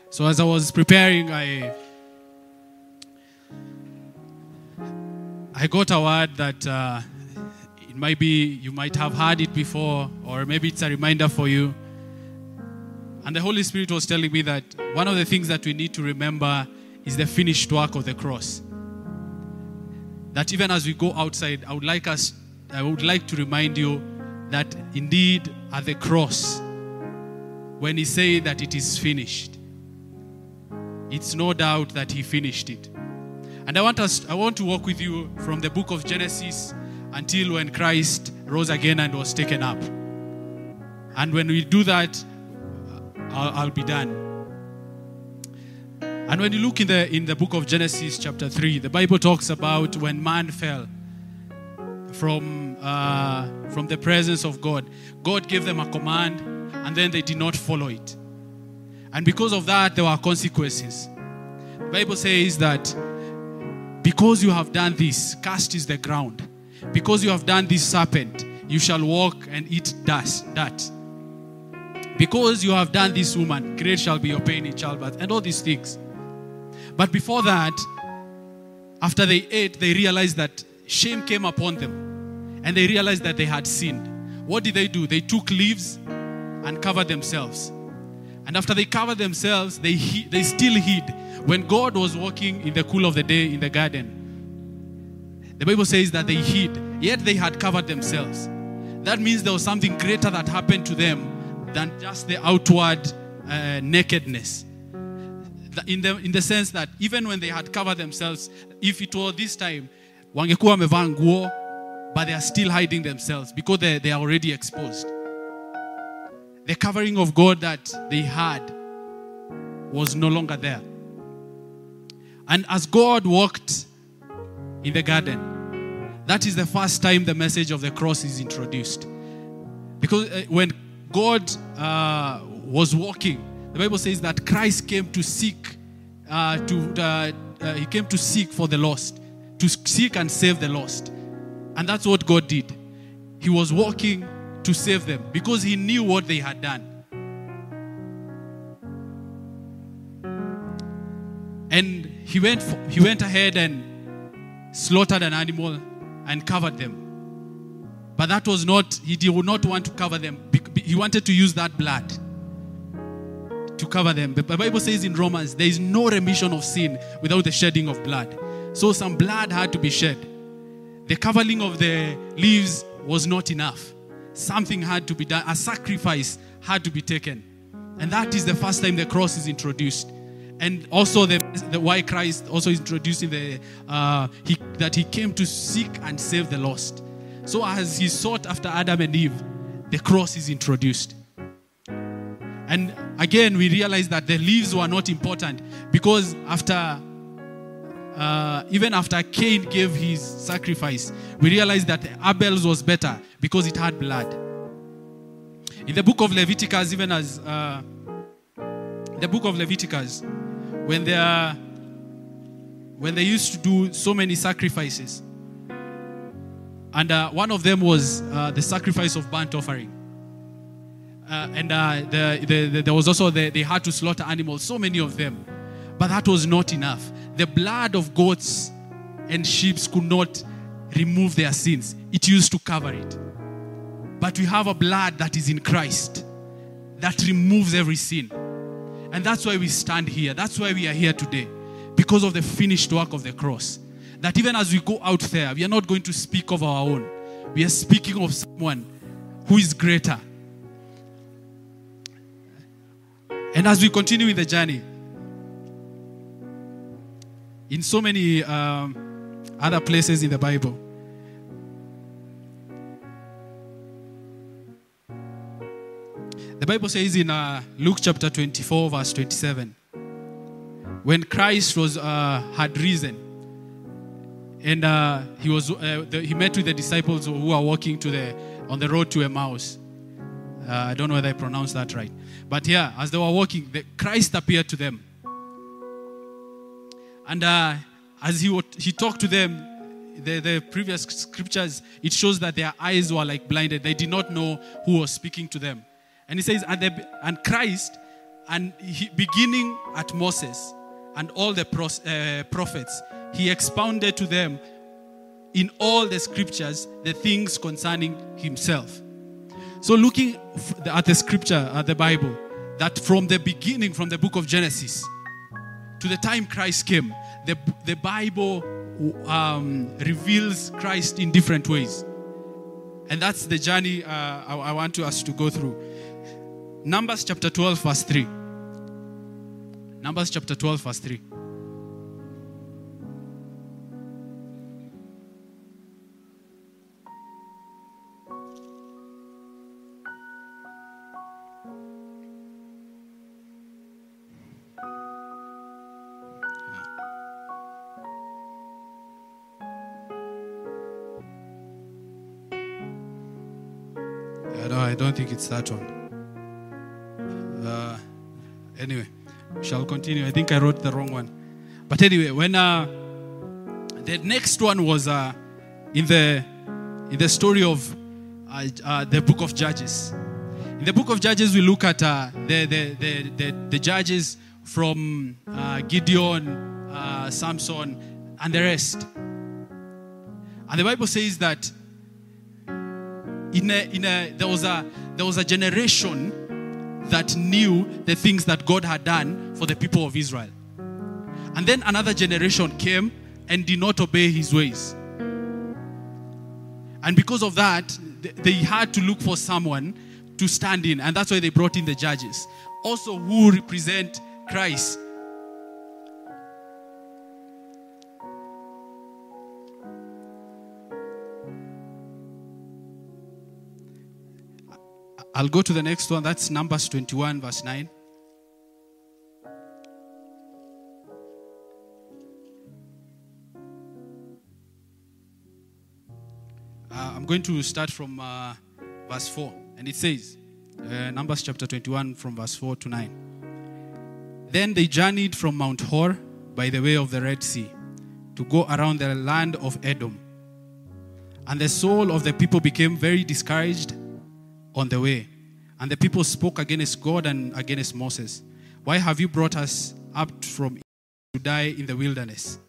So as I was preparing, I got a word that it might be, you might have heard it before, or maybe it's a reminder for you. And the Holy Spirit was telling me that one of the things that we need to remember is the finished work of the cross. That even as we go outside, I would like to remind you that indeed at the cross, when he said that it is finished, it's no doubt that he finished it. And I want to walk with you from the book of Genesis until when Christ rose again and was taken up. And when we do that, I'll be done. And when you look in the book of Genesis chapter 3, the Bible talks about when man fell from the presence of God. God gave them a command, and then they did not follow it. And because of that, there were consequences. The Bible says that because you have done this, cursed is the ground. Because you have done this serpent, you shall walk and eat dust. Because you have done this woman, great shall be your pain in childbirth, and all these things. But before that, after they ate, they realized that shame came upon them. And they realized that they had sinned. What did they do? They took leaves and covered themselves. And after they covered themselves, they still hid. When God was walking in the cool of the day in the garden, the Bible says that they hid, yet they had covered themselves. That means there was something greater that happened to them than just the outward nakedness. In the sense that even when they had covered themselves, if it were this time, wangekuwa wamevaa nguo, but they are still hiding themselves because they are already exposed. The covering of God that they had was no longer there. And as God walked in the garden, that is the first time the message of the cross is introduced. Because when God was walking, the Bible says that Christ came to seek, he came to seek for the lost, to seek and save the lost. And that's what God did. He was walking to save them because he knew what they had done. And he went ahead and slaughtered an animal and covered them. But that was not, he did not want to cover them. He wanted to use that blood to cover them. The Bible says in Romans, there is no remission of sin without the shedding of blood. So some blood had to be shed. The covering of the leaves was not enough. Something had to be done. A sacrifice had to be taken. And that is the first time the cross is introduced. And also the why Christ also is introducing that he came to seek and save the lost. So as he sought after Adam and Eve, the cross is introduced. And again, we realize that the leaves were not important because even after Cain gave his sacrifice, we realized that Abel's was better because it had blood. In the book of Leviticus, even as the book of Leviticus, when they used to do so many sacrifices, and one of them was the sacrifice of burnt offering. There was also they had to slaughter animals, so many of them. But that was not enough. The blood of goats and sheep could not remove their sins. It used to cover it. But we have a blood that is in Christ that removes every sin. And that's why we stand here. That's why we are here today. Because of the finished work of the cross. That even as we go out there, we are not going to speak of our own. We are speaking of someone who is greater. And as we continue in the journey, in so many other places in the Bible, the Bible says in Luke chapter 24, verse 27, when Christ had risen, and he met with the disciples who were walking on the road to Emmaus. I don't know whether I pronounced that right. But yeah, as they were walking, Christ appeared to them. And as he talked to them, the previous scriptures, it shows that their eyes were like blinded. They did not know who was speaking to them. And he says, and Christ And beginning at Moses and all the prophets, he expounded to them in all the scriptures the things concerning himself. So looking at the scripture, at the Bible, that from the beginning, from the book of Genesis to the time Christ came, the Bible reveals Christ in different ways. And that's the journey I want us to go through. Numbers chapter 12 verse 3. Numbers chapter 12 verse 3. I don't think it's that one. Anyway, we shall continue. I think I wrote the wrong one. But anyway, when the next one was in the story of the book of Judges. In the book of Judges, we look at the judges from Gideon, Samson, and the rest. And the Bible says that there was a generation that knew the things that God had done for the people of Israel. And then another generation came and did not obey his ways. And because of that, they had to look for someone to stand in. And that's why they brought in the judges, also who represent Christ. I'll go to the next one. That's Numbers 21 verse 9. I'm going to start from verse 4. And it says, Numbers chapter 21 from verse 4 to 9. Then they journeyed from Mount Hor by the way of the Red Sea to go around the land of Edom. And the soul of the people became very discouraged on the way. And the people spoke against God and against Moses. Why have you brought us up from Egypt to die in the wilderness?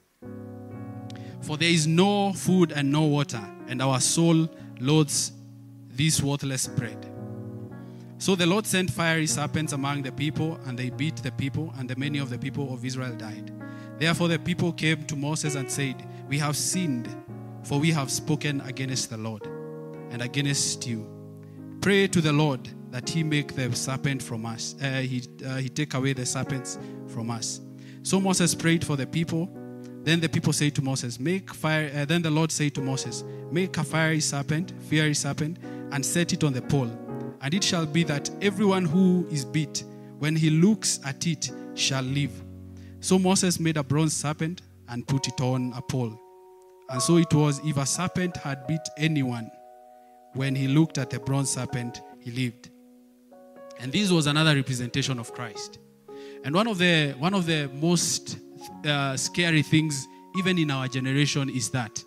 For there is no food and no water, and our soul loathes this worthless bread. So the Lord sent fiery serpents among the people, and they beat the people, and many of the people of Israel died. Therefore the people came to Moses and said, we have sinned, for we have spoken against the Lord and against you. Pray to the Lord that he make the serpent from us. He take away the serpents from us. So Moses prayed for the people. Then the people said to Moses, make fire. Then the Lord said to Moses, make a fiery serpent, and set it on the pole. And it shall be that everyone who is bit, when he looks at it, shall live. So Moses made a bronze serpent and put it on a pole. And so it was, if a serpent had bit anyone, when he looked at the bronze serpent, he lived. And this was another representation of Christ. And one of the most scary things, even in our generation, is that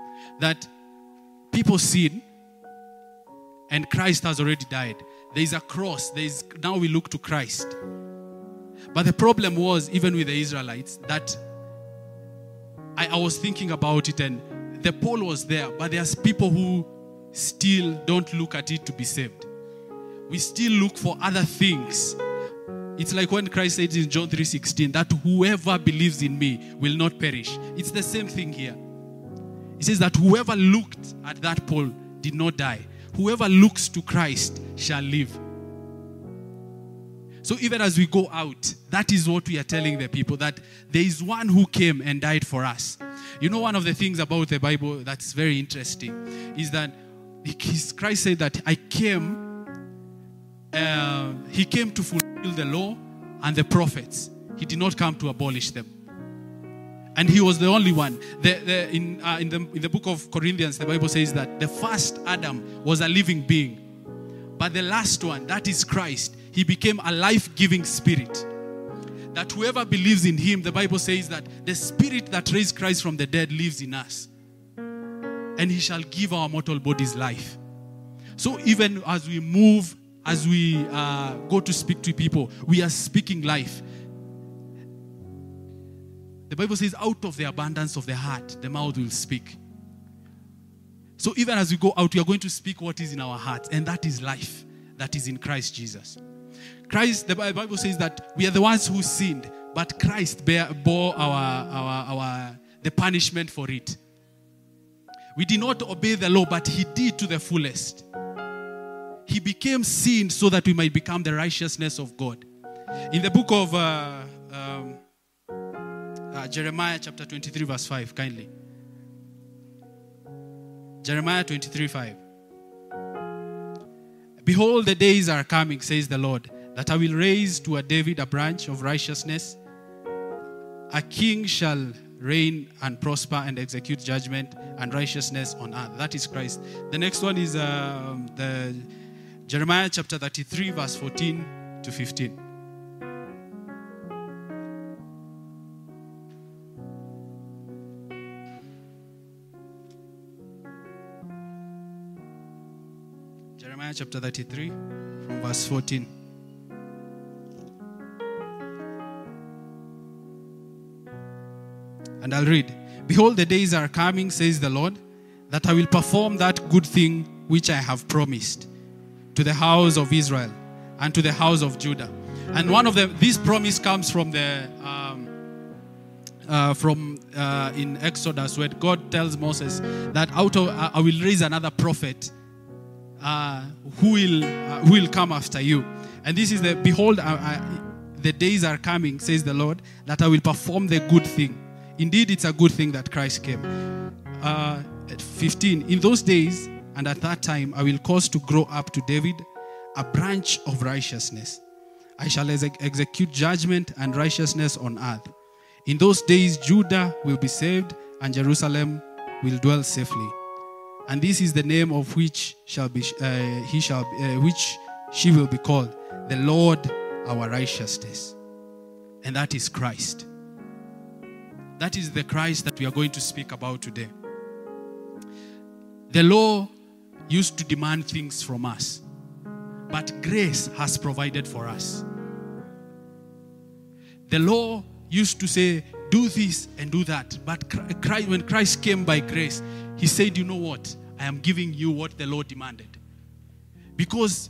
people sin, and Christ has already died. There is a cross. Now we look to Christ. But the problem was, even with the Israelites, that I was thinking about it, and the pole was there, but there's people who still don't look at it to be saved. We still look for other things. It's like when Christ said in John 3:16 that whoever believes in me will not perish. It's the same thing here. He says that whoever looked at that pole did not die. Whoever looks to Christ shall live. So even as we go out, that is what we are telling the people, that there is one who came and died for us. You know, one of the things about the Bible that's very interesting is that Christ said that he came to fulfill the law and the prophets. He did not come to abolish them. And he was the only one. In the book of Corinthians, the Bible says that the first Adam was a living being. But the last one, that is Christ, he became a life-giving spirit. That whoever believes in him, the Bible says that the spirit that raised Christ from the dead lives in us. And he shall give our mortal bodies life. So even as we move as we go to speak to people, we are speaking life. The Bible says, out of the abundance of the heart, the mouth will speak. So even as we go out, we are going to speak what is in our hearts, and that is life that is in Christ Jesus. Christ, the Bible says that we are the ones who sinned, but Christ bore the punishment for it. We did not obey the law, but he did to the fullest. He became sin so that we might become the righteousness of God. In the book of Jeremiah chapter 23 verse 5, kindly. Jeremiah 23:5. Behold, the days are coming, says the Lord, that I will raise to a David a branch of righteousness. A king shall reign and prosper and execute judgment and righteousness on earth. That is Christ. The next one is the Jeremiah chapter 33 verse 14 to 15. Jeremiah chapter 33 from verse 14. And I'll read. Behold, the days are coming, says the Lord, that I will perform that good thing which I have promised to the house of Israel and to the house of Judah. And one of them, this promise comes from in Exodus, where God tells Moses that I will raise another prophet who will come after you. And this is behold, the days are coming, says the Lord, that I will perform the good thing. Indeed, it's a good thing that Christ came. 15. In those days and at that time, I will cause to grow up to David a branch of righteousness. I shall execute judgment and righteousness on earth. In those days, Judah will be saved and Jerusalem will dwell safely. And this is the name of which which she will be called, the Lord our righteousness. And that is Christ. That is the Christ that we are going to speak about today. The law used to demand things from us, but grace has provided for us. The law used to say, do this and do that. But when Christ came by grace, he said, you know what? I am giving you what the law demanded. Because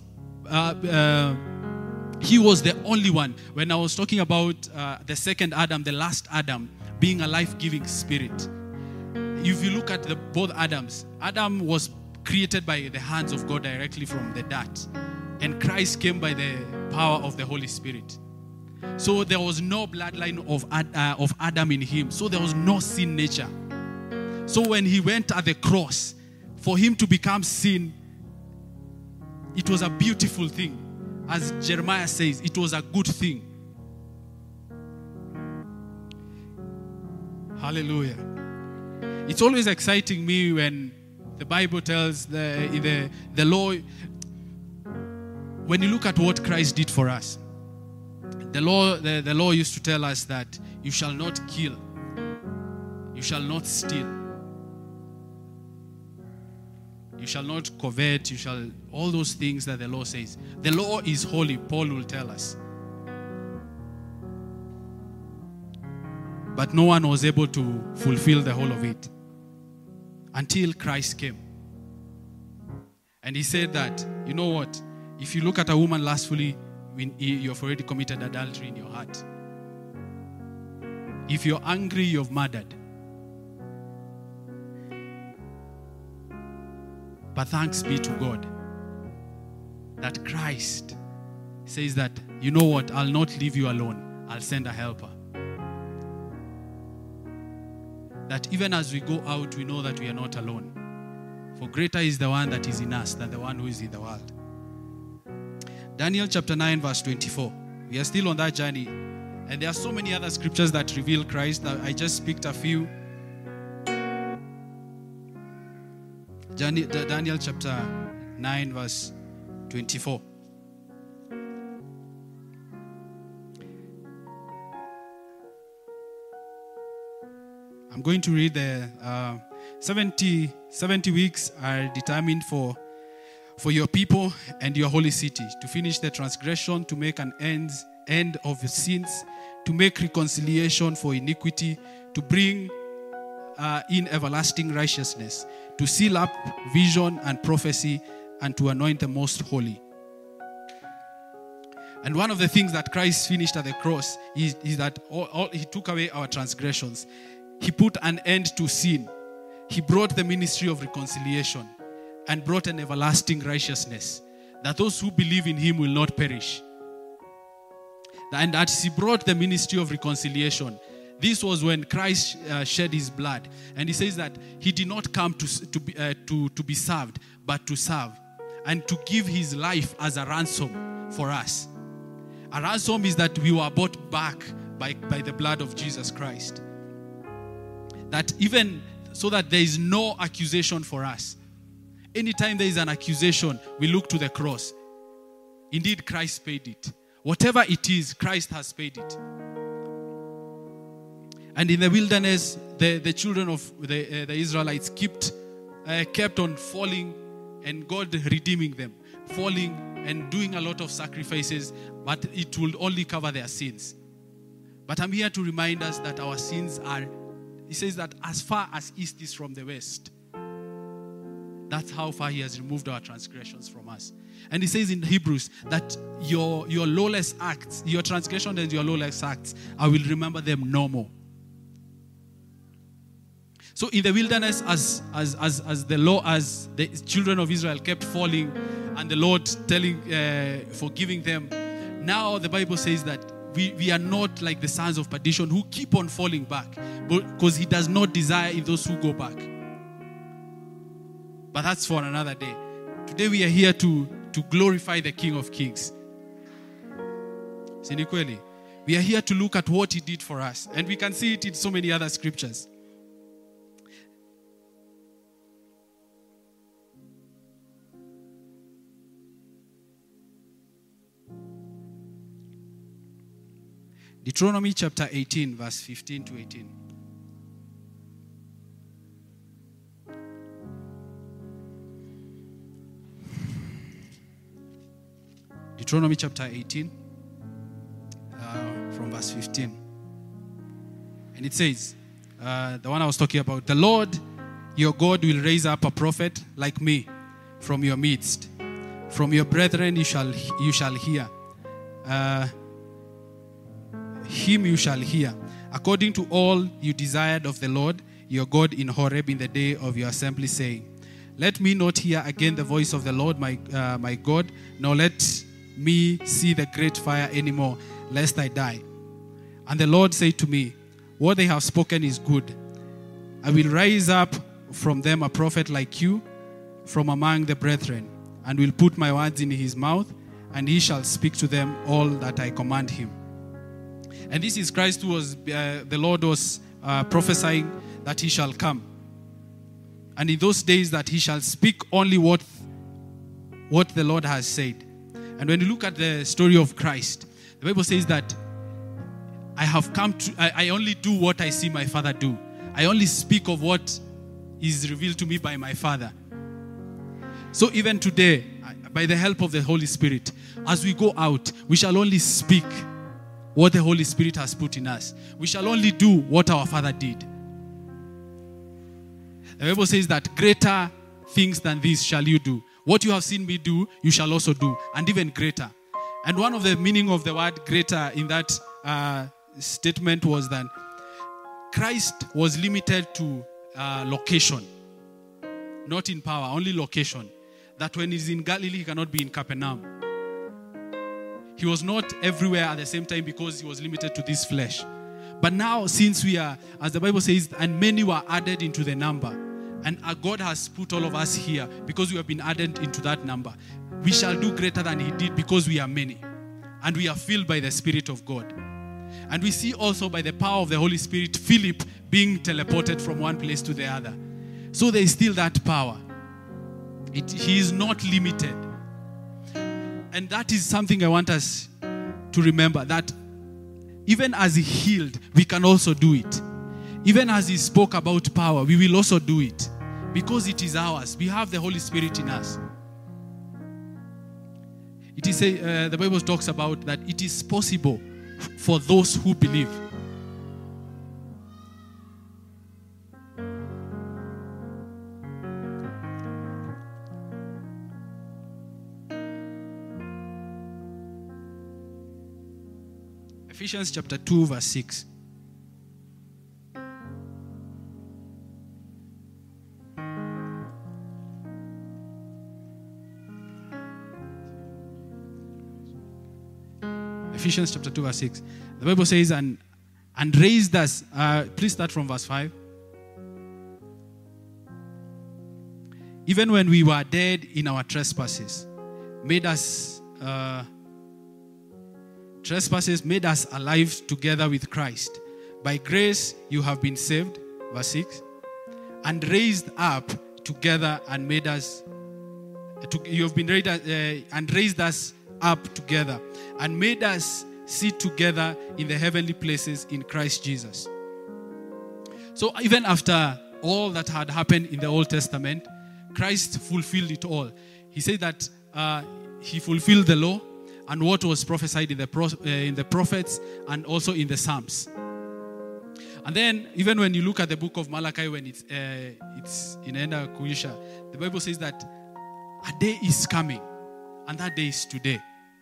he was the only one. When I was talking about the second Adam, the last Adam, being a life-giving spirit. If you look at both Adams, Adam was created by the hands of God directly from the dirt. And Christ came by the power of the Holy Spirit. So there was no bloodline of Adam in him. So there was no sin nature. So when he went at the cross, for him to become sin, it was a beautiful thing. As Jeremiah says, it was a good thing. Hallelujah. It's always exciting me when the Bible tells the law, when you look at what Christ did for us. The law used to tell us that you shall not kill, you shall not steal, you shall not covet, all those things that the law says. The law is holy, Paul will tell us. But no one was able to fulfill the whole of it until Christ came. And he said that, you know what? If you look at a woman lustfully, you have already committed adultery in your heart. If you're angry, you've murdered. But thanks be to God that Christ says that, you know what? I'll not leave you alone. I'll send a helper. That even as we go out, we know that we are not alone. For greater is the one that is in us than the one who is in the world. Daniel chapter 9 verse 24. We are still on that journey. And there are so many other scriptures that reveal Christ. I just picked a few. Daniel chapter 9 verse 24. I'm going to read the 70 weeks are determined for for your people and your holy city, to finish the transgression, to make an end of the sins, to make reconciliation for iniquity, to bring in everlasting righteousness, to seal up vision and prophecy, and to anoint the most holy. And one of the things that Christ finished at the cross is that he took away our transgressions. He put an end to sin. He brought the ministry of reconciliation and brought an everlasting righteousness, that those who believe in him will not perish. And as he brought the ministry of reconciliation, this was when Christ shed his blood. And he says that he did not come to be served, but to serve, and to give his life as a ransom for us. A ransom is that we were bought back by the blood of Jesus Christ. That even so that there is no accusation for us. Anytime there is an accusation, we look to the cross. Indeed, Christ paid it. Whatever it is, Christ has paid it. And in the wilderness, the children of the Israelites kept on falling, and God redeeming them, falling and doing a lot of sacrifices, but it will only cover their sins. But I'm here to remind us that our sins are, he says that as far as east is from the west, that's how far he has removed our transgressions from us. And he says in Hebrews that your lawless acts, your transgression and your lawless acts, I will remember them no more. So in the wilderness, as the children of Israel kept falling, and the Lord forgiving them, now the Bible says that we are not like the sons of perdition who keep on falling back, because he does not desire in those who go back. But that's for another day. Today we are here to glorify the King of Kings. Sinikweli. We are here to look at what he did for us. And we can see it in so many other scriptures. Deuteronomy chapter 18, verse 15 to 18. Deuteronomy chapter 18, from verse 15. And it says, the one I was talking about, the Lord your God will raise up a prophet like me from your midst. From your brethren you shall hear. Him you shall hear, according to all you desired of the Lord your God in Horeb in the day of your assembly, saying, let me not hear again the voice of the Lord my God, nor let me see the great fire anymore, lest I die. And the Lord said to me, what they have spoken is good. I will raise up from them a prophet like you from among the brethren, and will put my words in his mouth, and he shall speak to them all that I command him. And this is Christ who was, the Lord was prophesying that he shall come. And in those days that he shall speak only what the Lord has said. And when you look at the story of Christ, the Bible says that I only do what I see my Father do. I only speak of what is revealed to me by my Father. So even today, by the help of the Holy Spirit, as we go out, we shall only speak what the Holy Spirit has put in us. We shall only do what our Father did. The Bible says that greater things than this shall you do. What you have seen me do, you shall also do, and even greater. And one of the meaning of the word greater in that statement was that Christ was limited to location, not in power, only location. That when he's in Galilee, he cannot be in Capernaum. He was not everywhere at the same time because he was limited to this flesh. But now, since we are, as the Bible says, and many were added into the number, and God has put all of us here because we have been added into that number, we shall do greater than he did because we are many. And we are filled by the Spirit of God. And we see also by the power of the Holy Spirit, Philip being teleported from one place to the other. So there is still that power. He is not limited. And that is something I want us to remember, that even as he healed, we can also do it. Even as he spoke about power, we will also do it. Because it is ours. We have the Holy Spirit in us. It is the Bible talks about that it is possible for those who believe. Ephesians chapter 2 verse 6. Ephesians chapter 2 verse 6. The Bible says, and raised us. Please start from verse 5. Even when we were dead in our trespasses, made us alive together with Christ. By grace you have been saved, verse 6, and raised up together and made us. You have been raised and raised us up together and made us sit together in the heavenly places in Christ Jesus. So even after all that had happened in the Old Testament, Christ fulfilled it all. He said that he fulfilled the law and what was prophesied in the prophets and also in the Psalms. And then even when you look at the book of Malachi, when it's in Enda Kuisha, the Bible says that a day is coming, and that day is today.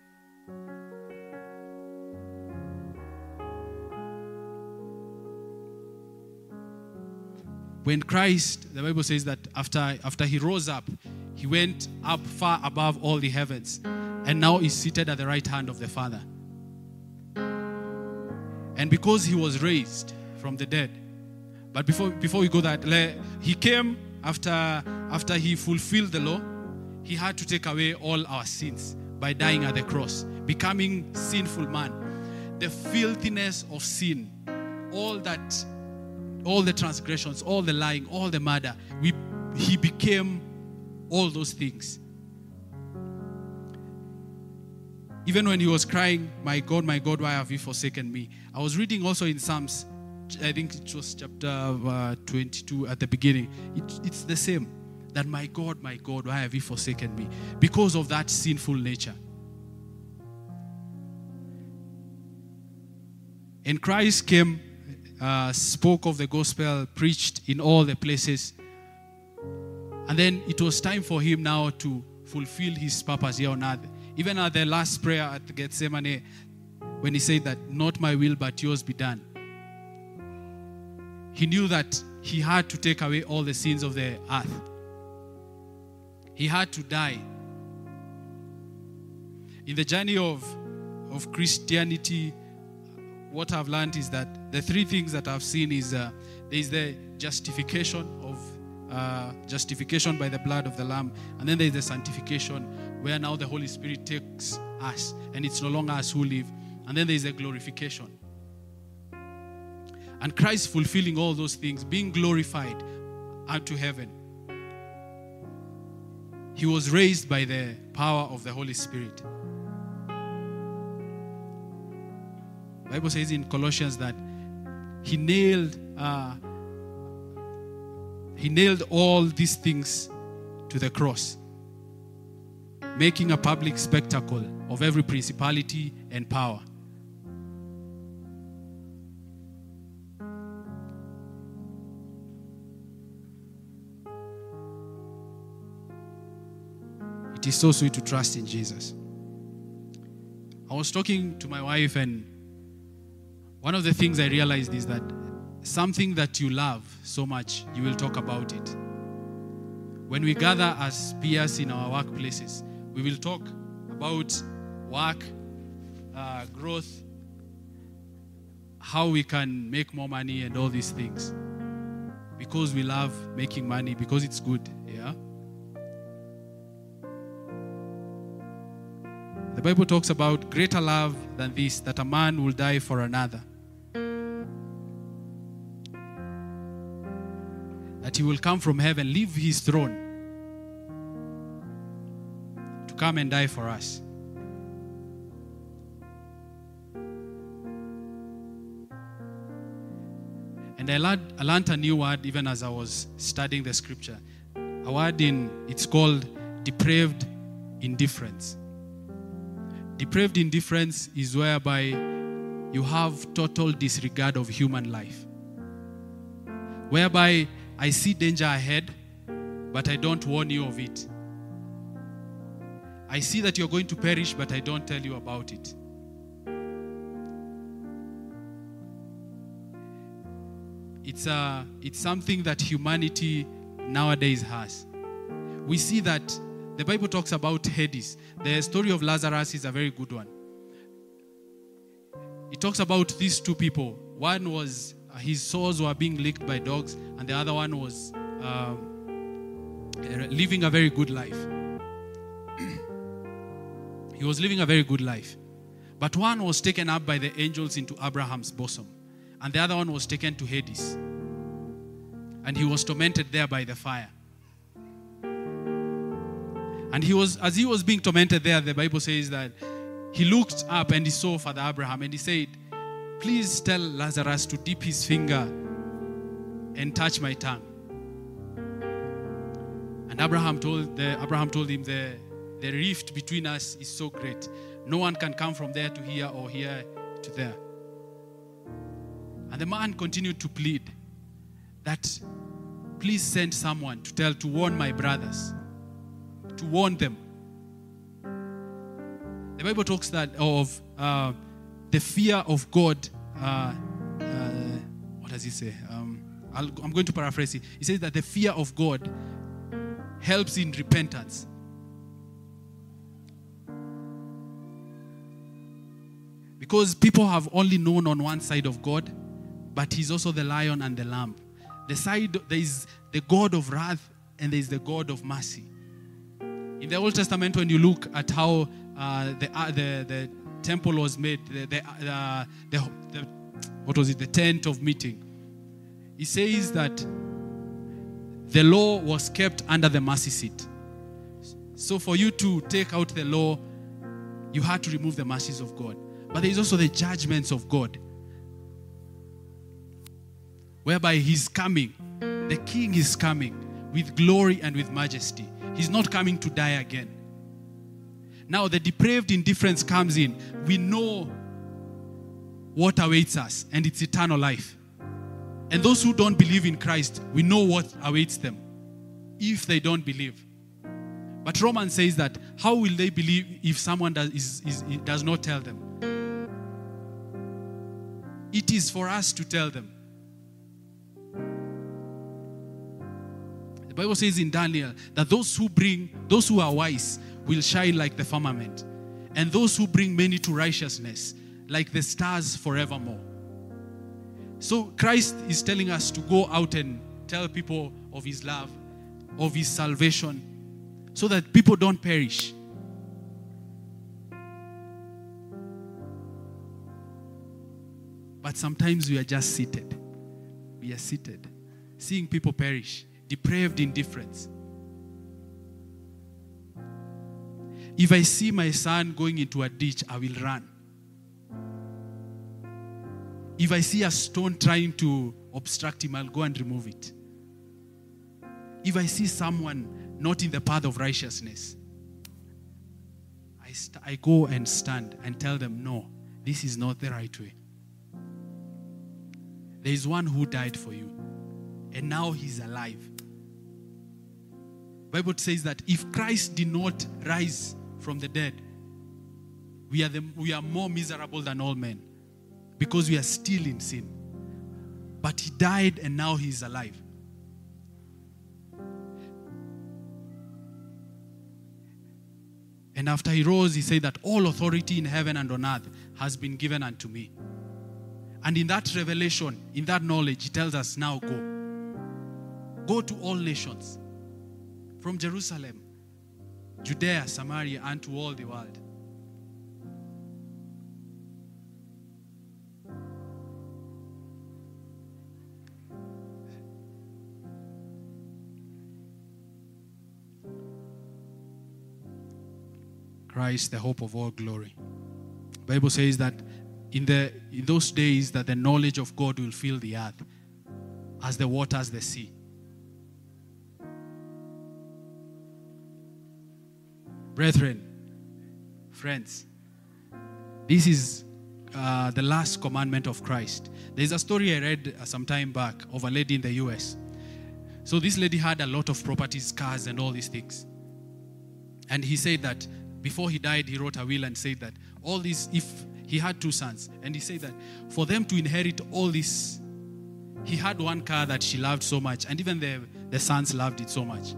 When Christ, the Bible says that after he rose up, he went up far above all the heavens, and now is seated at the right hand of the Father. And because he was raised from the dead, but before we go that, he came after he fulfilled the law. He had to take away all our sins by dying at the cross, becoming sinful man. The filthiness of sin, all the transgressions, all the lying, all the murder, he became all those things. Even when he was crying, my God, why have you forsaken me? I was reading also in Psalms, I think it was chapter 22 at the beginning. It's the same, that my God, why have you forsaken me? Because of that sinful nature. And Christ came, spoke of the gospel, preached in all the places. And then it was time for him now to fulfill his purpose here on earth. Even at the last prayer at Gethsemane, when he said that, not my will but yours be done. He knew that he had to take away all the sins of the earth. He had to die. In the journey of Christianity, what I've learned is that the three things that I've seen is there is the justification by the blood of the Lamb, and then there is the sanctification, where now the Holy Spirit takes us, and it's no longer us who live, and then there is the glorification. And Christ fulfilling all those things, being glorified unto heaven. He was raised by the power of the Holy Spirit. The Bible says in Colossians that he nailed all these things to the cross, making a public spectacle of every principality and power. It is so sweet to trust in Jesus. I was talking to my wife, and one of the things I realized is that something that you love so much, you will talk about it. When we gather as peers in our workplaces, we will talk about work, growth, how we can make more money and all these things. Because we love making money, because it's good, yeah? The Bible talks about greater love than this, that a man will die for another. That he will come from heaven, leave his throne to come and die for us. And I learned a new word even as I was studying the scripture. A word it's called depraved indifference. Depraved indifference is whereby you have total disregard of human life. Whereby I see danger ahead, but I don't warn you of it. I see that you're going to perish, but I don't tell you about it. It's something that humanity nowadays has. We see that the Bible talks about Hades. The story of Lazarus is a very good one. It talks about these two people. One was his sores were being licked by dogs, and the other one was living a very good life. He was living a very good life. But one was taken up by the angels into Abraham's bosom, and the other one was taken to Hades. And he was tormented there by the fire. And as he was being tormented there, the Bible says that he looked up and he saw Father Abraham, and he said, "Please tell Lazarus to dip his finger and touch my tongue." And Abraham told him, the rift between us is so great. No one can come from there to here or here to there. And the man continued to plead that, "Please send someone to warn my brothers, to warn them." The Bible talks of the fear of God. What does it say? I'm going to paraphrase it. It says that the fear of God helps in repentance. Because people have only known on one side of God, but He's also the lion and the lamb. There is the God of wrath and there is the God of mercy. In the Old Testament, when you look at how the temple was made, the tent of meeting, it says that the law was kept under the mercy seat. So for you to take out the law, you had to remove the mercies of God. But there is also the judgments of God, whereby He's coming. The King is coming with glory and with majesty. He's not coming to die again. Now the depraved indifference comes in. We know what awaits us, and it's eternal life. And those who don't believe in Christ, we know what awaits them if they don't believe. But Romans says that how will they believe if someone does not tell them? It is for us to tell them. The Bible says in Daniel that those who are wise will shine like the firmament, and those who bring many to righteousness like the stars forevermore. So Christ is telling us to go out and tell people of His love, of His salvation, so that people don't perish. But sometimes we are just seated. We are seated, seeing people perish, depraved indifference. If I see my son going into a ditch, I will run. If I see a stone trying to obstruct him, I'll go and remove it. If I see someone not in the path of righteousness, I go and stand and tell them, no, this is not the right way. There is one who died for you, and now He's alive. The Bible says that if Christ did not rise from the dead, we are more miserable than all men, because we are still in sin. But He died and now He is alive. And after He rose, He said that all authority in heaven and on earth has been given unto me. And in that revelation, in that knowledge, He tells us, now go. Go to all nations, from Jerusalem, Judea, Samaria, and to all the world. Christ, the hope of all glory. The Bible says that in those days that the knowledge of God will fill the earth as the waters the sea. Brethren, friends, This is the last commandment of Christ. There's a story I read some time back of a lady in the US. So this lady had a lot of properties, cars, and all these things. And he said that before he died, he wrote a will and said that all these, if he had 2 sons, and he said that for them to inherit all this, he had one car that she loved so much, and even the sons loved it so much.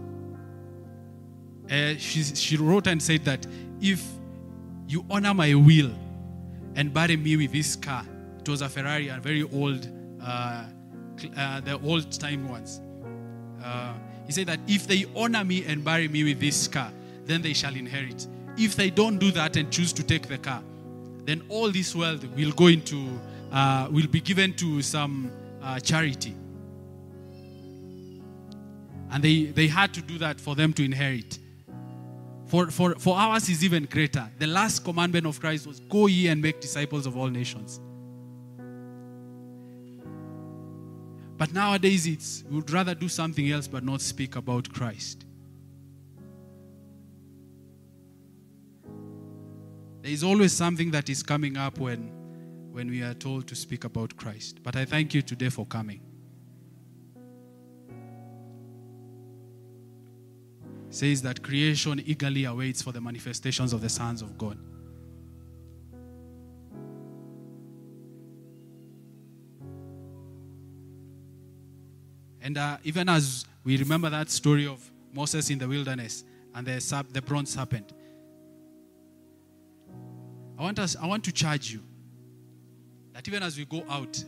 She wrote and said that if you honor my will and bury me with this car, it was a Ferrari, a very old, the old time ones. He said that if they honor me and bury me with this car, then they shall inherit. If they don't do that and choose to take the car, then all this wealth will go into, will be given to some charity. And they had to do that for them to inherit. For ours is even greater. The last commandment of Christ was, go ye and make disciples of all nations. But nowadays we would rather do something else but not speak about Christ. There is always something that is coming up when we are told to speak about Christ. But I thank you today for coming. It says that creation eagerly awaits for the manifestations of the sons of God. And even as we remember that story of Moses in the wilderness and the bronze serpent, I want to charge you that even as we go out,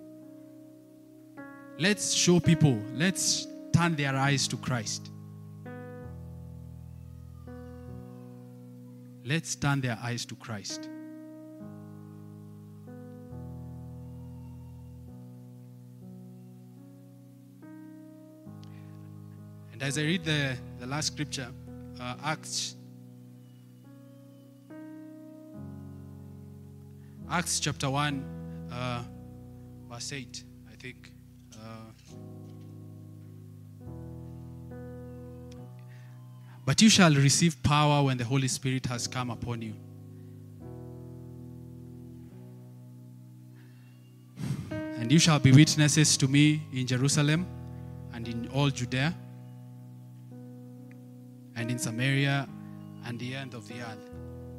let's show people, let's turn their eyes to Christ. Let's turn their eyes to Christ. And as I read the last scripture, Acts chapter 1, verse 8, I think. But you shall receive power when the Holy Spirit has come upon you. And you shall be witnesses to me in Jerusalem and in all Judea and in Samaria and the end of the earth.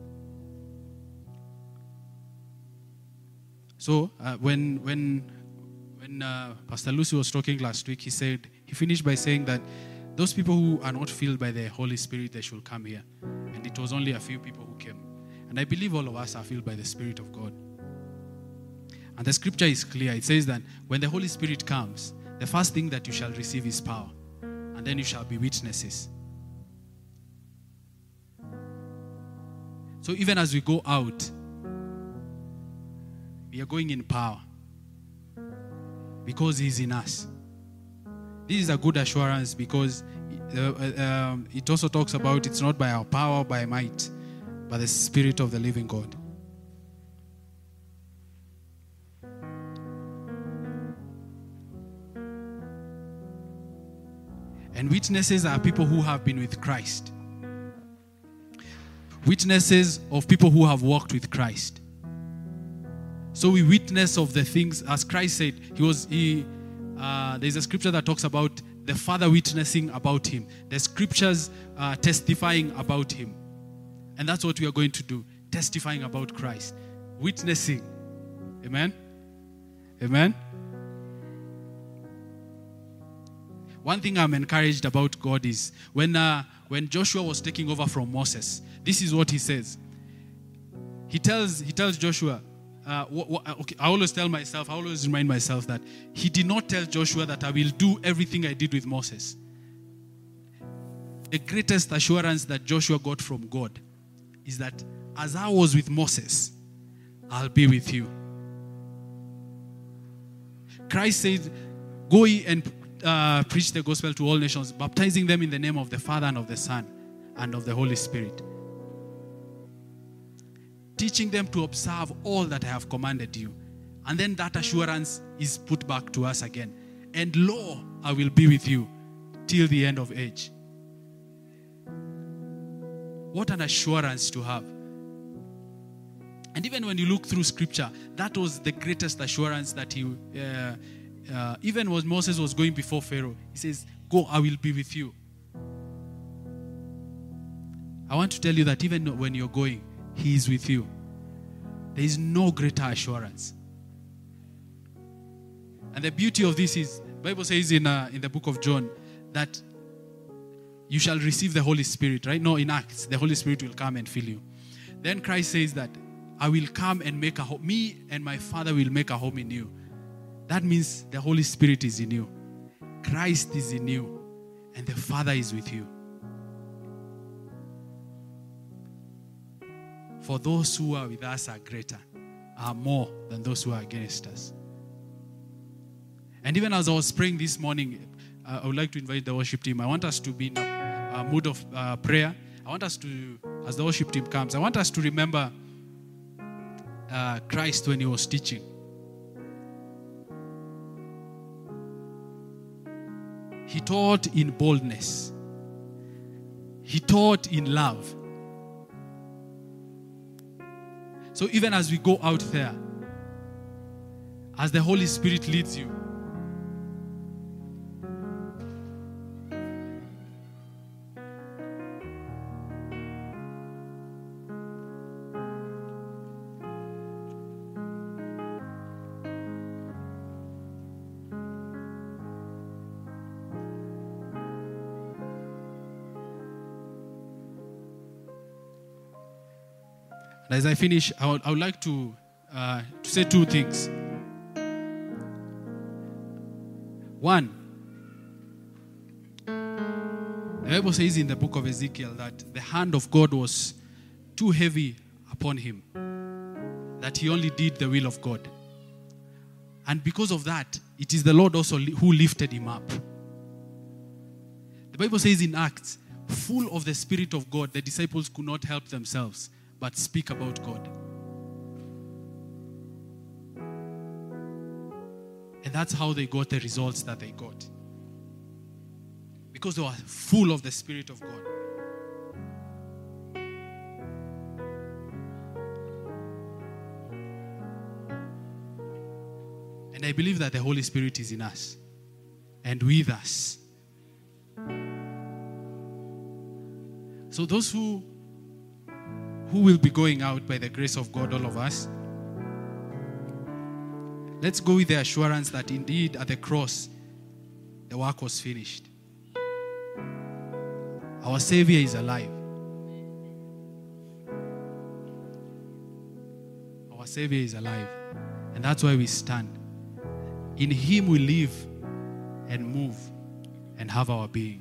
So when Pastor Lucy was talking last week, he finished by saying that those people who are not filled by the Holy Spirit, they should come here. And it was only a few people who came. And I believe all of us are filled by the Spirit of God. And the scripture is clear. It says that when the Holy Spirit comes, the first thing that you shall receive is power. And then you shall be witnesses. So even as we go out, we are going in power because He's in us. This is a good assurance because it also talks about it's not by our power, by might, but the Spirit of the living God. And witnesses are people who have been with Christ. Witnesses of people who have walked with Christ. So we witness of the things, as Christ said, there's a scripture that talks about the Father witnessing about Him. The scriptures testifying about Him. And that's what we are going to do. Testifying about Christ. Witnessing. Amen? Amen? One thing I'm encouraged about God is when Joshua was taking over from Moses, this is what he says. He tells Joshua, okay, I always remind myself that he did not tell Joshua that I will do everything I did with Moses. The greatest assurance that Joshua got from God is that as I was with Moses, I'll be with you. Christ said, go ye and preach the gospel to all nations, baptizing them in the name of the Father and of the Son and of the Holy Spirit. Teaching them to observe all that I have commanded you. And then that assurance is put back to us again. And lo, I will be with you till the end of age. What an assurance to have. And even when you look through scripture, that was the greatest assurance that even when Moses was going before Pharaoh, he says, "Go, I will be with you." I want to tell you that even when you're going, he is with you. There is no greater assurance. And the beauty of this is, the Bible says in the book of John that you shall receive the Holy Spirit, right? No, in Acts, the Holy Spirit will come and fill you. Then Christ says that I will come and make a home. Me and my Father will make a home in you. That means the Holy Spirit is in you. Christ is in you. And the Father is with you. For those who are with us are greater, are more than those who are against us. And even as I was praying this morning, I would like to invite the worship team. I want us to be in a mood of prayer. I want us to, as the worship team comes, I want us to remember Christ when he was teaching. He taught in boldness. He taught in love. So even as we go out there, as the Holy Spirit leads you, and as I finish, I would like to say two things. One, the Bible says in the book of Ezekiel that the hand of God was too heavy upon him, that he only did the will of God. And because of that, it is the Lord also who lifted him up. The Bible says in Acts, full of the Spirit of God, the disciples could not help themselves but speak about God. And that's how they got the results that they got. Because they were full of the Spirit of God. And I believe that the Holy Spirit is in us and with us. So those who will be going out by the grace of God, all of us, let's go with the assurance that indeed at the cross, the work was finished. Our Savior is alive. Our Savior is alive. And that's why we stand. In Him we live and move and have our being.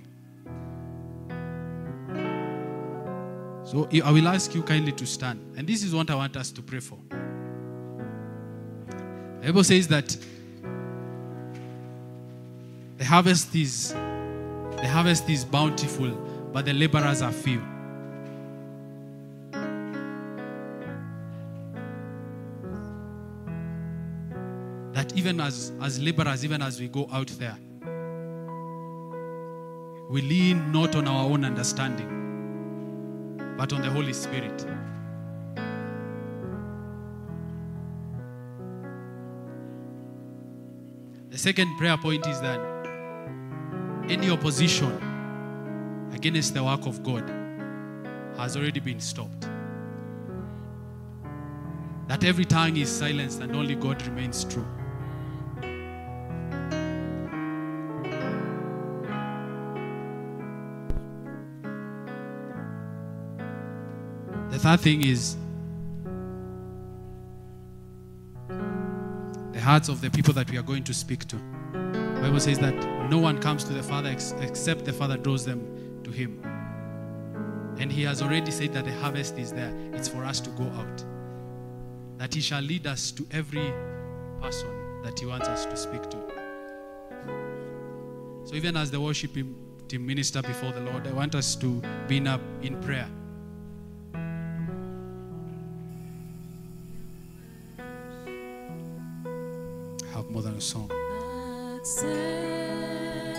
So I will ask you kindly to stand. And this is what I want us to pray for. The Bible says that the harvest is bountiful, but the laborers are few. That even as laborers, even as we go out there, we lean not on our own understanding, but on the Holy Spirit. The second prayer point is that any opposition against the work of God has already been stopped. That every tongue is silenced and only God remains true. The third thing is the hearts of the people that we are going to speak to. The Bible says that no one comes to the Father except the Father draws them to Him. And He has already said that the harvest is there. It's for us to go out. That He shall lead us to every person that He wants us to speak to. So even as the worship team minister before the Lord, I want us to be in prayer. I have more than a song.